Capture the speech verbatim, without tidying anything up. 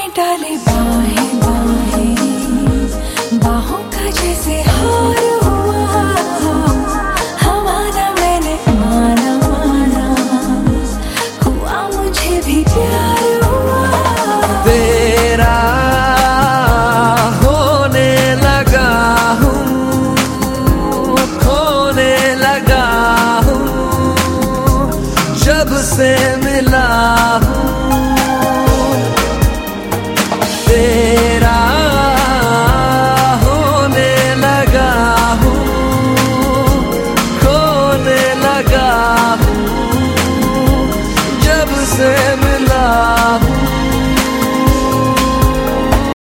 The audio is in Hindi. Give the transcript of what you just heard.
डाले बाहें बाहें, बाहों का जैसे हार हुआ, हमारा मैंने माना माना, हुआ मुझे भी प्यार हुआ। तेरा होने लगा हूँ, खोने लगा हूँ, जब से